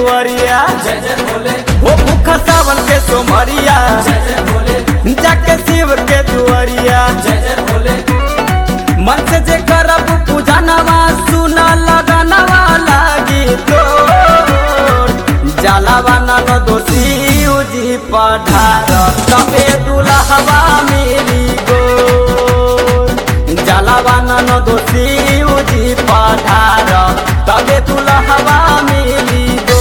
दुआरिया जय जय भोले हो भूखा सावन के सोमरिया जय जय भोले जाके शिव के दुआरिया जय जय भोले मन से जे करब पूजा नवा सुना लगनवा लागी तो जलावा न दोषी उजी पढ़ार तबे दुल्हवा मिली गो जलावा न दोषी उजी पढ़ार तबे दुल्हवा मिली गो।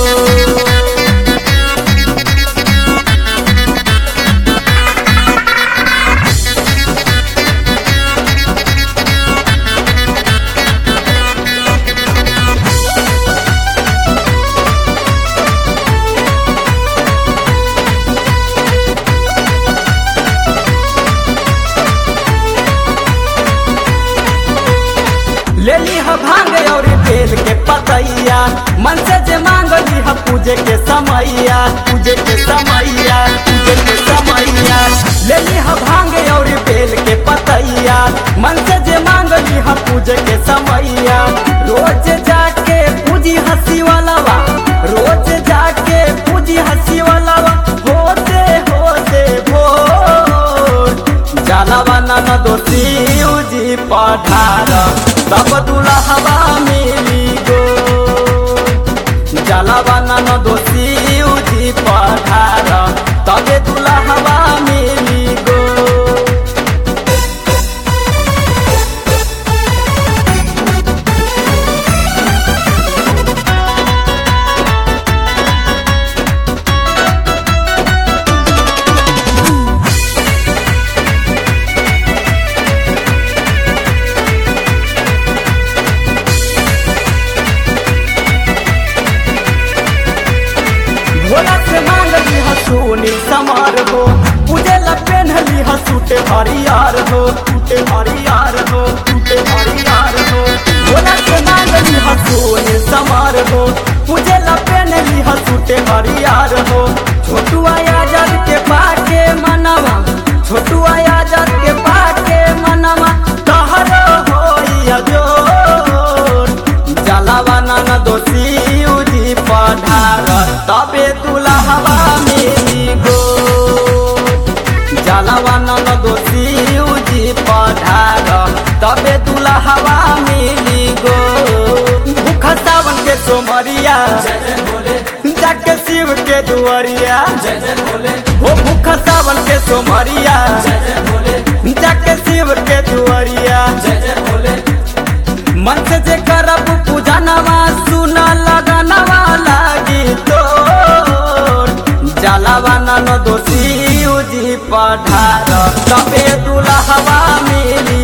ले ली भांग और बेल के पतैया मन से जे मांग ली पूजे के समैया पूजे के समैया पूजे के समैया ले ली भांग और बेल के पतैया मन से जे मांग ली पूजे के समैया रोज जाके पूजी हंसी वाला रोज जाके पूजी हंसी वाला होते होते भोर जलावा न दोषी उजी पढ़ार तब दुल्हवा मिली गो जलावा न दोषी उजी पढ़ार तबे दुल्हवा मिली गो। भोला से मांग ली सुनी समार हो पूजे ला पेन्हली सूटे हरियार हो सूटे हरियार हो सूटे हरियार हो भोला से मांग ली सुनी समार हो पूजे ला पेन्हली सूटे हरियार हो छोटू आजाद के पाके मनवा छोटू आजाद के पाके मनवा तहर होइया जोर जलावा न दोषी उजी पढ़ार तबे दुल्हवा मिली गो जलावा न दोषी उजी पढ़ार तबे दुल्हवा मिली गो। भूखा सावन के सोमरिया जय जय भोले जाके शिव के दुआरिया जय जय भोले हो भूखा सावन के सोमरिया जय जय भोले जाके शिव के दुआरिया जय जय भोले मन से जे करब पूजा नवा सुना लगनवा लागी तो जलावा न दोषी उजी पढ़ार तबे दुल्हवा मिली